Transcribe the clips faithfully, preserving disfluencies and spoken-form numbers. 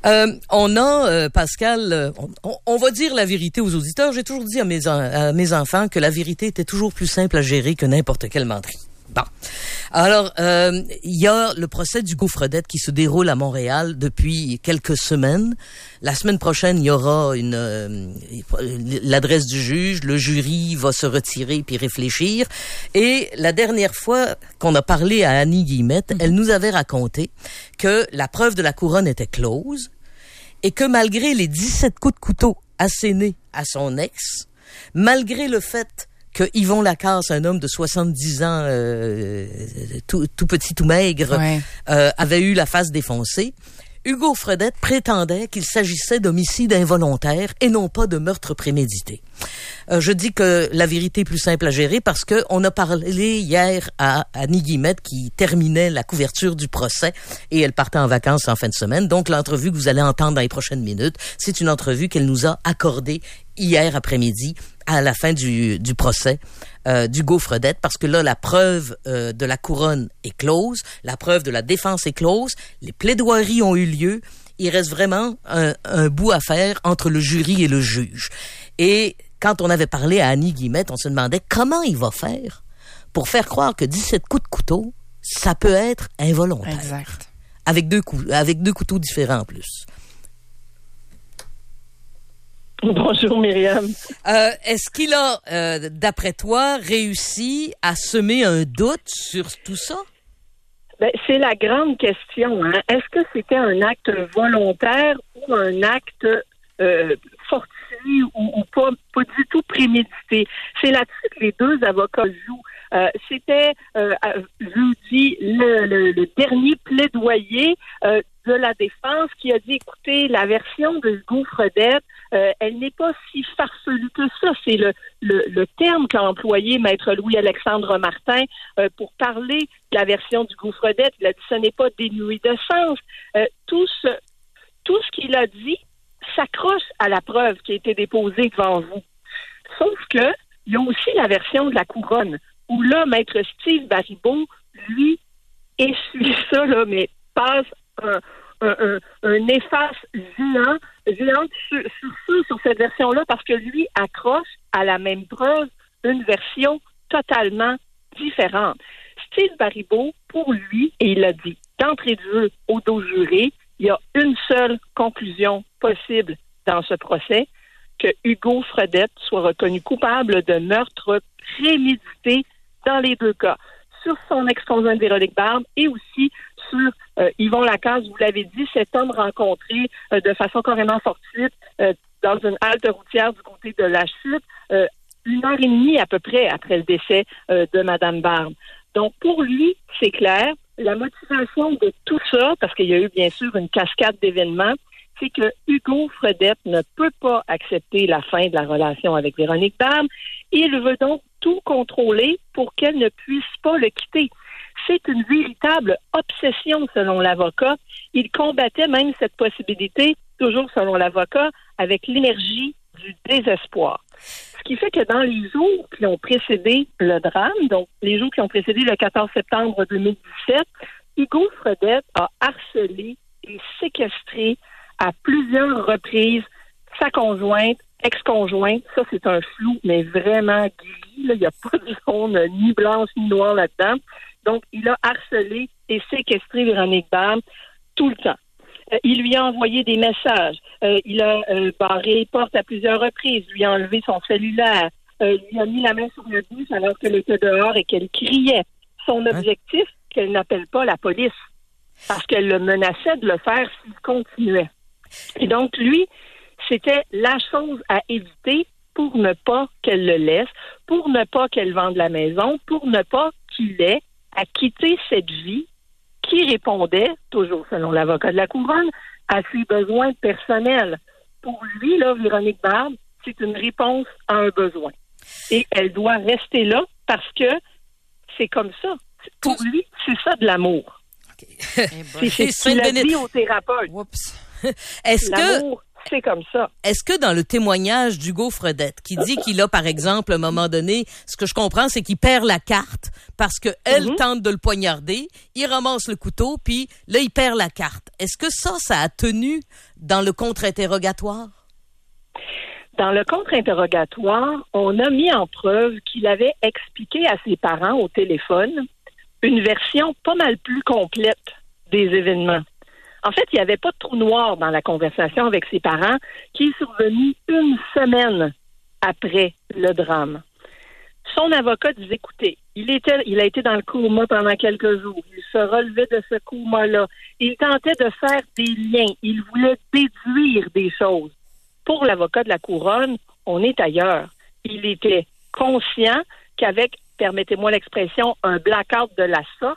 Euh, on a, euh, Pascal, euh, on, on va dire la vérité aux auditeurs. J'ai toujours dit à mes, en, à mes enfants que la vérité était toujours plus simple à gérer que n'importe quelle menterie. Bon. Alors, euh, il y a le procès d'Hugo Fredette qui se déroule à Montréal depuis quelques semaines. La semaine prochaine, il y aura une euh, l'adresse du juge. Le jury va se retirer puis réfléchir. Et la dernière fois qu'on a parlé à Annie Guillemette, mm-hmm. elle nous avait raconté que la preuve de la couronne était close et que malgré les dix-sept coups de couteau assénés à son ex, malgré le fait que Yvon Lacasse, un homme de soixante-dix ans, euh, tout, tout petit, tout maigre, ouais. euh, avait eu la face défoncée, Hugo Fredette prétendait qu'il s'agissait d'homicide involontaire et non pas de meurtre prémédité. Euh, je dis que la vérité est plus simple à gérer parce que on a parlé hier à Annie Guillemette qui terminait la couverture du procès et elle partait en vacances en fin de semaine. Donc l'entrevue que vous allez entendre dans les prochaines minutes, c'est une entrevue qu'elle nous a accordée hier après-midi à la fin du, du procès euh, d'Hugo Fredette, parce que là, la preuve euh, de la couronne est close, la preuve de la défense est close, les plaidoiries ont eu lieu, il reste vraiment un, un bout à faire entre le jury et le juge. Et quand on avait parlé à Annie Guillemette, on se demandait comment il va faire pour faire croire que dix-sept coups de couteau, ça peut être involontaire. Exact. Avec deux coups, avec deux couteaux différents en plus. Bonjour Myriam. Euh, est-ce qu'il a, euh, d'après toi, réussi à semer un doute sur tout ça? Ben, c'est la grande question. Hein? Est-ce que c'était un acte volontaire ou un acte euh, fortuit ou, ou pas, pas du tout prémédité? C'est là-dessus que les deux avocats jouent. Euh, c'était euh, jeudi le, le, le dernier plaidoyer euh, de la défense qui a dit, écoutez, la version de Hugo Fredette, euh, elle n'est pas si farfelue que ça. C'est le, le, le terme qu'a employé Maître Louis-Alexandre Martin euh, pour parler de la version d'Hugo Fredette. Il a dit, ce n'est pas dénué de sens. Euh, tout ce, tout ce qu'il a dit s'accroche à la preuve qui a été déposée devant vous. Sauf que, il y a aussi la version de la couronne, où là, Maître Steve Baribeau, lui, essuie ça, là, mais passe un, un, un, un efface géant, géant sur, sur, sur, sur cette version-là, parce que lui accroche à la même preuve une version totalement différente. Steve Baribeau, pour lui, et il l'a dit d'entrée de jeu au dos juré, il y a une seule conclusion possible dans ce procès, que Hugo Fredette soit reconnu coupable de meurtre prémédité dans les deux cas, sur son ex-conjointe Véronique Barbe et aussi sur euh, Yvon Lacasse. Vous l'avez dit, cet homme rencontré euh, de façon carrément fortuite euh, dans une halte routière du côté de la Chute, euh, une heure et demie à peu près après le décès euh, de Madame Barbe. Donc, pour lui, c'est clair, la motivation de tout ça, parce qu'il y a eu bien sûr une cascade d'événements, c'est que Hugo Fredette ne peut pas accepter la fin de la relation avec Véronique Barbe et il veut donc tout contrôler pour qu'elle ne puisse pas le quitter. C'est une véritable obsession selon l'avocat. Il combattait même cette possibilité, toujours selon l'avocat, avec l'énergie du désespoir. Ce qui fait que dans les jours qui ont précédé le drame, donc les jours qui ont précédé le quatorze septembre deux mille dix-sept, Hugo Fredette a harcelé et séquestré à plusieurs reprises sa conjointe, ex-conjointe. Ça, c'est un flou, mais vraiment gris. Là. Il n'y a pas de zone ni blanche ni noire là-dedans. Donc, il a harcelé et séquestré Véronique Barbe tout le temps. Euh, il lui a envoyé des messages. Euh, il a euh, barré les portes à plusieurs reprises. Lui a enlevé son cellulaire. Euh, lui a mis la main sur le bouche alors qu'elle était dehors et qu'elle criait. Son objectif, hein? Qu'elle n'appelle pas la police. Parce qu'elle le menaçait de le faire s'il continuait. Et donc, lui, c'était la chose à éviter pour ne pas qu'elle le laisse, pour ne pas qu'elle vende la maison, pour ne pas qu'il ait à quitter cette vie qui répondait, toujours selon l'avocat de la couronne, à ses besoins personnels. Pour lui, là, Véronique Barbe, c'est une réponse à un besoin. Et elle doit rester là parce que c'est comme ça. Pour lui, c'est ça de l'amour. Okay. C'est, c'est ce qu'il a dit au thérapeute. Oups. Est-ce L'amour, que C'est comme ça. Est-ce que dans le témoignage d'Hugo Fredette, qui dit qu'il a, par exemple, à un moment donné, ce que je comprends, c'est qu'il perd la carte parce que elle mm-hmm. tente de le poignarder, il ramasse le couteau, puis là, il perd la carte. Est-ce que ça, ça a tenu dans le contre-interrogatoire? Dans le contre-interrogatoire, on a mis en preuve qu'il avait expliqué à ses parents au téléphone une version pas mal plus complète des événements. En fait, il n'y avait pas de trou noir dans la conversation avec ses parents qui est survenu une semaine après le drame. Son avocat disait, écoutez, il était, il a été dans le coma pendant quelques jours. Il se relevait de ce coma-là. Il tentait de faire des liens. Il voulait déduire des choses. Pour l'avocat de la couronne, on est ailleurs. Il était conscient qu'avec, permettez-moi l'expression, un blackout de la sorte,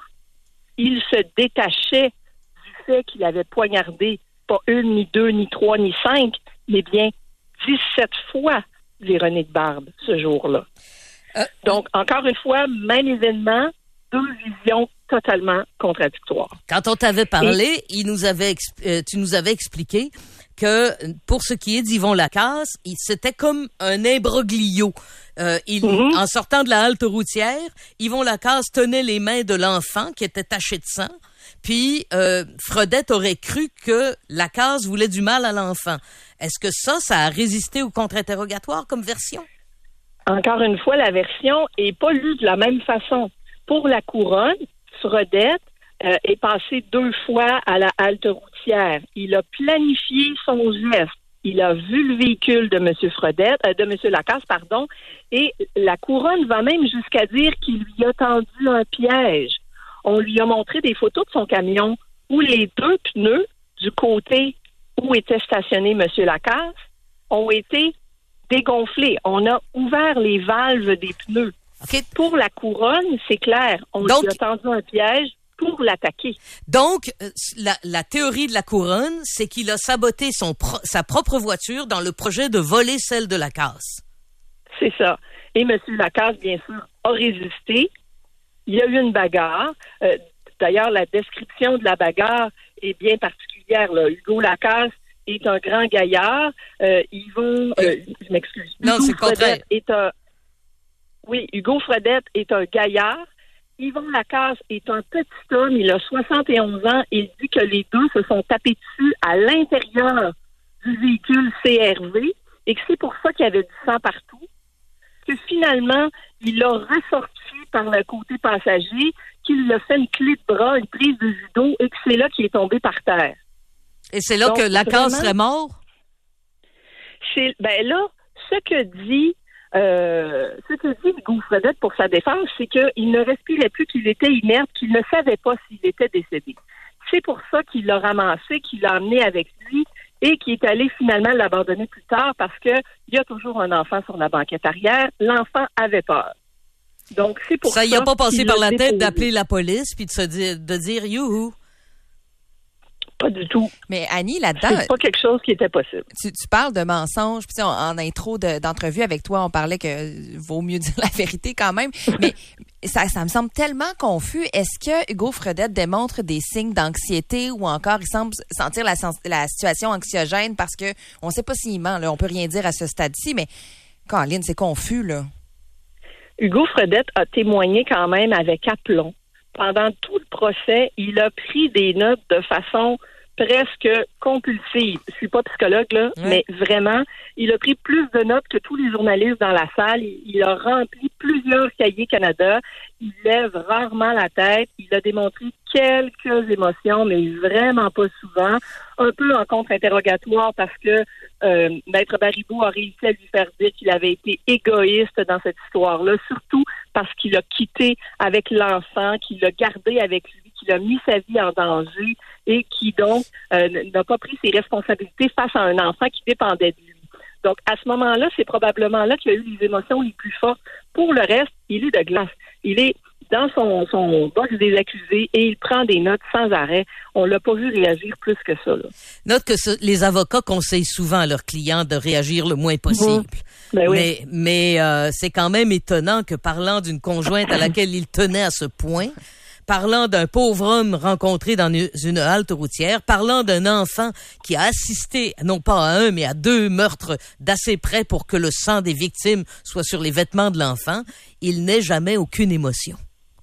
il se détachait fait qu'il avait poignardé pas une, ni deux, ni trois, ni cinq, mais bien dix-sept fois Véronique Barbe ce jour-là. Euh, Donc, encore une fois, même événement, deux visions totalement contradictoires. Quand on t'avait parlé, Et... il nous avait euh, tu nous avais expliqué que pour ce qui est d'Yvon Lacasse, il, c'était comme un imbroglio. Euh, il, mm-hmm. En sortant de la halte routière, Yvon Lacasse tenait les mains de l'enfant qui était taché de sang. Puis, euh, Fredette aurait cru que Lacasse voulait du mal à l'enfant. Est-ce que ça, ça a résisté au contre-interrogatoire comme version? Encore une fois, la version est pas lue de la même façon. Pour la couronne, Fredette euh, est passé deux fois à la halte routière. Il a planifié son geste. Il a vu le véhicule de M. Fredette, euh, de M. Lacasse, pardon, et la couronne va même jusqu'à dire qu'il lui a tendu un piège. On lui a montré des photos de son camion où les deux pneus du côté où était stationné M. Lacasse ont été dégonflés. On a ouvert les valves des pneus. Okay. Pour la couronne, c'est clair. On Donc, lui a tendu un piège pour l'attaquer. Donc, la, la théorie de la couronne, c'est qu'il a saboté son pro, sa propre voiture dans le projet de voler celle de Lacasse. C'est ça. Et M. Lacasse, bien sûr, a résisté. Il y a eu une bagarre. Euh, d'ailleurs, la description de la bagarre est bien particulière. Là. Hugo Lacasse est un grand gaillard. Euh, Yvon, euh, je m'excuse. Non, Hugo c'est contraire. Est un, oui, Hugo Fredette est un gaillard. Yvon Lacasse est un petit homme. Il a soixante et onze ans. Il dit que les deux se sont tapés dessus à l'intérieur du véhicule C R V et que c'est pour ça qu'il y avait du sang partout. Que finalement, il a ressorti par le côté passager, qu'il lui a fait une clé de bras, une prise de judo, et que c'est là qu'il est tombé par terre. Et c'est là Donc, que Lacasse serait mort? C'est, ben là, ce que dit euh, ce que dit Hugo Fredette pour sa défense, c'est qu'il ne respirait plus, qu'il était inerte, qu'il ne savait pas s'il était décédé. C'est pour ça qu'il l'a ramassé, qu'il l'a emmené avec lui, et qui est allé finalement l'abandonner plus tard parce que il y a toujours un enfant sur la banquette arrière. L'enfant avait peur. Donc, c'est pour ça. Ça y a pas passé par la tête d'appeler la police puis de se dire, de dire youhou. Pas du tout. Mais Annie, là-dedans... C'est pas quelque chose qui était possible. Tu, tu parles de mensonges. Puis en, en intro de, d'entrevue avec toi, on parlait que vaut mieux dire la vérité quand même. Mais ça, ça me semble tellement confus. Est-ce que Hugo Fredette démontre des signes d'anxiété ou encore il semble sentir la, la situation anxiogène parce que on sait pas s'il ment, là. On peut rien dire à ce stade-ci, mais Caroline, c'est confus, là. Hugo Fredette a témoigné quand même avec aplomb. Pendant tout le procès, il a pris des notes de façon presque compulsive. Je suis pas psychologue, là, ouais. mais vraiment, il a pris plus de notes que tous les journalistes dans la salle. Il, il a rempli plusieurs cahiers Canada. Il lève rarement la tête. Il a démontré quelques émotions, mais vraiment pas souvent. Un peu en contre-interrogatoire parce que euh, Maître Baribeau a réussi à lui faire dire qu'il avait été égoïste dans cette histoire-là, surtout parce qu'il a quitté avec l'enfant, qu'il l'a gardé avec lui, qu'il a mis sa vie en danger et qui donc euh, n'a pas pris ses responsabilités face à un enfant qui dépendait de lui. Donc, à ce moment-là, c'est probablement là qu'il y a eu les émotions les plus fortes. Pour le reste, il est de glace. Il est dans son, son box des accusés et il prend des notes sans arrêt. On l'a pas vu réagir plus que ça. Là. Note que ce, les avocats conseillent souvent à leurs clients de réagir le moins possible. Mmh. Ben oui. Mais, mais euh, c'est quand même étonnant que parlant d'une conjointe à laquelle il tenait à ce point, parlant d'un pauvre homme rencontré dans une, une halte routière, parlant d'un enfant qui a assisté, non pas à un, mais à deux meurtres d'assez près pour que le sang des victimes soit sur les vêtements de l'enfant, il n'est jamais aucune émotion.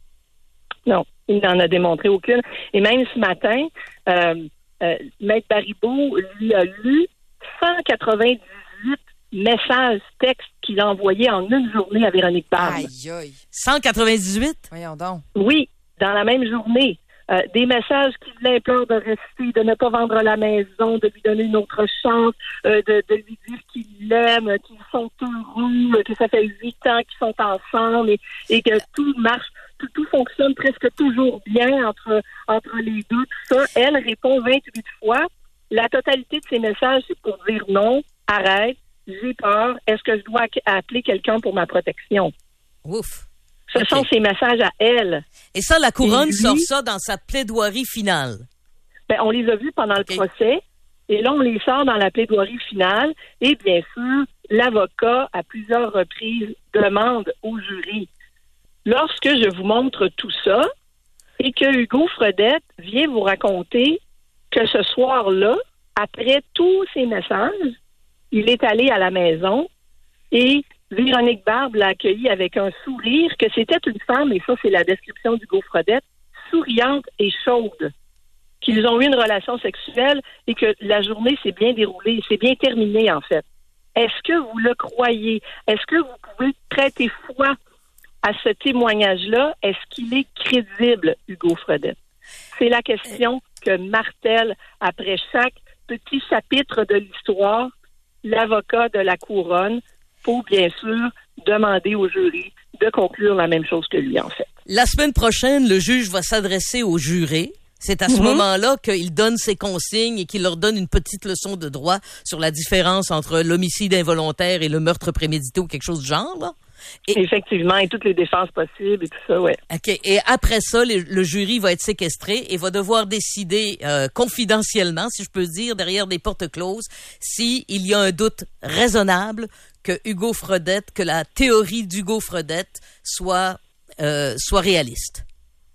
Non, il n'en a démontré aucune. Et même ce matin, euh, euh, Maître Baribeau lui a lu cent quatre-vingt-dix-huit messages textes qu'il a envoyés en une journée à Véronique Barbe. Aïe, aïe. cent quatre-vingt-dix-huit? Voyons donc. Oui, dans la même journée. Euh, des messages qui l'implorent de rester, de ne pas vendre la maison, de lui donner une autre chance, euh, de, de lui dire qu'il l'aime, qu'ils sont heureux, que ça fait huit ans qu'ils sont ensemble et, et que tout marche, tout, tout fonctionne presque toujours bien entre, entre les deux, tout ça. Elle répond vingt-huit fois. La totalité de ces messages, c'est pour dire non, arrête, j'ai peur, est-ce que je dois appeler quelqu'un pour ma protection? Ouf. Ce okay. sont ses messages à elle. Et ça, la couronne lui, sort ça dans sa plaidoirie finale. Ben, on les a vus pendant okay. le procès, et là, on les sort dans la plaidoirie finale, et bien sûr, l'avocat, à plusieurs reprises, demande au jury. Lorsque je vous montre tout ça, et que Hugo Fredette vient vous raconter que ce soir-là, après tous ces messages, il est allé à la maison, et Véronique Barbe l'a accueilli avec un sourire, que c'était une femme, et ça, c'est la description d'Hugo Fredette, souriante et chaude, qu'ils ont eu une relation sexuelle et que la journée s'est bien déroulée, s'est bien terminée, en fait. Est-ce que vous le croyez? Est-ce que vous pouvez prêter foi à ce témoignage-là? Est-ce qu'il est crédible, Hugo Fredette? C'est la question que martèle, après chaque petit chapitre de l'histoire, l'avocat de la couronne, pour, bien sûr, demander au jury de conclure la même chose que lui, en fait. La semaine prochaine, le juge va s'adresser aux jurés. C'est à ce mm-hmm. moment-là qu'il donne ses consignes et qu'il leur donne une petite leçon de droit sur la différence entre l'homicide involontaire et le meurtre prémédité ou quelque chose du genre, là. Et, effectivement, et toutes les défenses possibles et tout ça, ouais. OK. Et après ça, le, le jury va être séquestré et va devoir décider euh, confidentiellement, si je peux dire, derrière des portes closes, s'il y a un doute raisonnable que Hugo Fredette, que la théorie d'Hugo Fredette soit, euh, soit réaliste.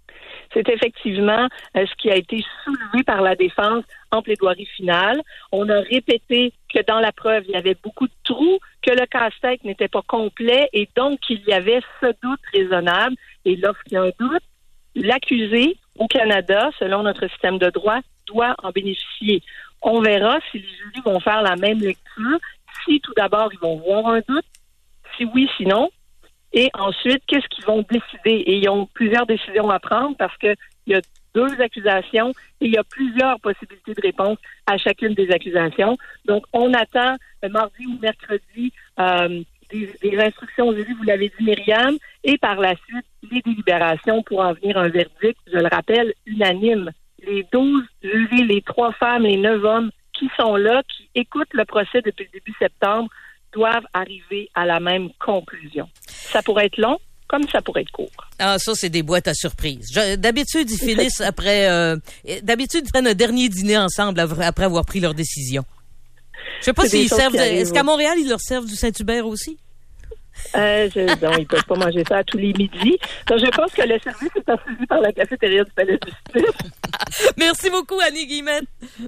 C'est effectivement euh, ce qui a été soulevé par la défense en plaidoirie finale. On a répété que dans la preuve, il y avait beaucoup de trous, que le casse-tête n'était pas complet et donc qu'il y avait ce doute raisonnable. Et lorsqu'il y a un doute, l'accusé au Canada, selon notre système de droit, doit en bénéficier. On verra si les jurys vont faire la même lecture, si tout d'abord ils vont voir un doute, si oui, sinon. Et ensuite, qu'est-ce qu'ils vont décider? Et ils ont plusieurs décisions à prendre parce qu'il y a deux accusations et il y a plusieurs possibilités de réponse à chacune des accusations. Donc, on attend euh, mardi ou mercredi euh, des, des instructions au jury, vous l'avez dit, Myriam, et par la suite, les délibérations pour en venir à un verdict, je le rappelle, unanime. Les douze jurys, les trois femmes, les neuf hommes qui sont là, qui écoutent le procès depuis le début septembre, doivent arriver à la même conclusion. Ça pourrait être long, comme ça pourrait être court. Ah, ça, c'est des boîtes à surprises. Je, d'habitude, ils finissent après... Euh, d'habitude, ils prennent un dernier dîner ensemble après avoir pris leur décision. Je sais pas c'est s'ils servent... De, arrivent, est-ce qu'à Montréal, ils leur servent du Saint-Hubert aussi? Euh, je, non, ils peuvent pas manger ça à tous les midis. Donc, je pense que le service est assuré par la cafétéria du Palais de Justice. Merci beaucoup, Annie Guillemette.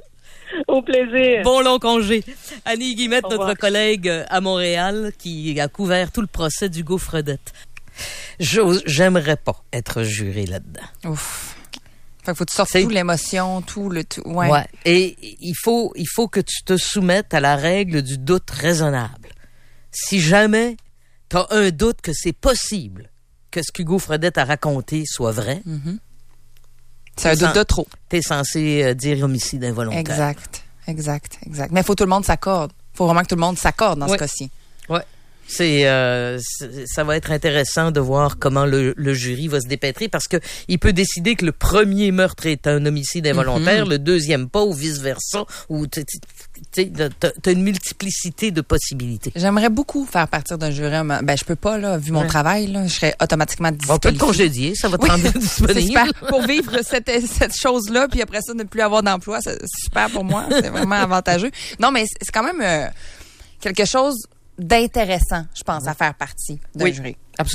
Au plaisir. Bon long congé. Annie Guillemette, notre collègue à Montréal, qui a couvert tout le procès d'Hugo Fredette. J'ose, j'aimerais pas être juré là-dedans. Ouf. Fait qu'il faut que tu sortes C'est... toute l'émotion, tout le tout. Ouais. ouais. Et il faut, il faut que tu te soumettes à la règle du doute raisonnable. Si jamais t'as un doute que c'est possible que ce qu'Hugo Fredette a raconté soit vrai, mm-hmm. c'est un doute de trop. T'es censé euh, dire homicide involontaire. Exact, exact, exact. Mais il faut que tout le monde s'accorde. Il faut vraiment que tout le monde s'accorde dans ouais. ce cas-ci. Oui. C'est, euh, c'est, ça va être intéressant de voir comment le, le jury va se dépêtrer parce que il peut décider que le premier meurtre est un homicide involontaire, mm-hmm. le deuxième pas ou vice-versa. Ou tu sais, t'as, t'as une multiplicité de possibilités. J'aimerais beaucoup faire partir d'un jury. Ben, je peux pas, là, vu mon ouais. travail, là. Je serais automatiquement disqualifiée. On peut te congédier, ça va te rendre oui, disponible. C'est super. Pour vivre cette, cette chose-là, puis après ça, ne plus avoir d'emploi, c'est super pour moi. C'est vraiment avantageux. Non, mais c'est quand même euh, quelque chose d'intéressant, je pense, à faire partie d'un oui, jury. Absolument.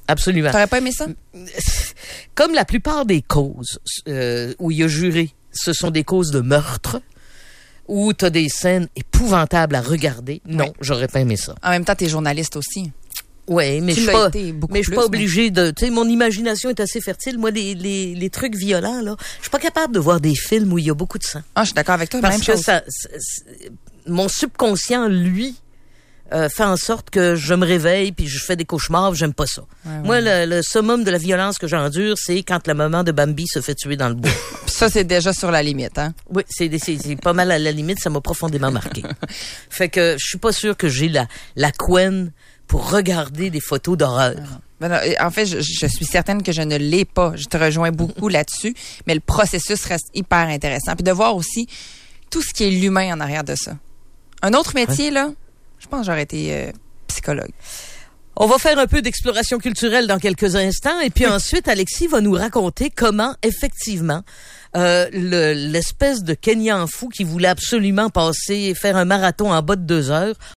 absolument. T'aurais pas aimé ça? Comme la plupart des causes euh, où il y a juré, ce sont des causes de meurtre, où t'as des scènes épouvantables à regarder. Non, oui. j'aurais pas aimé ça. En même temps, t'es journaliste aussi. Oui, mais Tu je suis l'as pas, été beaucoup mais je suis plus, pas mais- obligée de, tu sais, mon imagination est assez fertile. Moi, les, les, les trucs violents, là, je suis pas capable de voir des films où il y a beaucoup de sang. Ah, je suis d'accord avec toi. Parce même que chose. ça, c'est- c'est- mon subconscient, lui, euh, fait en sorte que je me réveille puis je fais des cauchemars, j'aime pas ça. Ouais, ouais. Moi, le, le summum de la violence que j'endure, c'est quand la maman de Bambi se fait tuer dans le bois. Ça, c'est déjà sur la limite, hein? Oui, c'est, c'est, c'est pas mal à la limite, ça m'a profondément marqué. Fait que je suis pas sûre que j'ai la, la couenne pour regarder des photos d'horreur. Ben non, en fait, je, je suis certaine que je ne l'ai pas. Je te rejoins beaucoup là-dessus, mais le processus reste hyper intéressant. Puis de voir aussi tout ce qui est l'humain en arrière de ça. Un autre métier, là, je pense que j'aurais été euh, psychologue. On va faire un peu d'exploration culturelle dans quelques instants et puis ensuite, Alexis va nous raconter comment, effectivement, euh, le, l'espèce de Kenyan fou qui voulait absolument passer, faire un marathon en bas de deux heures,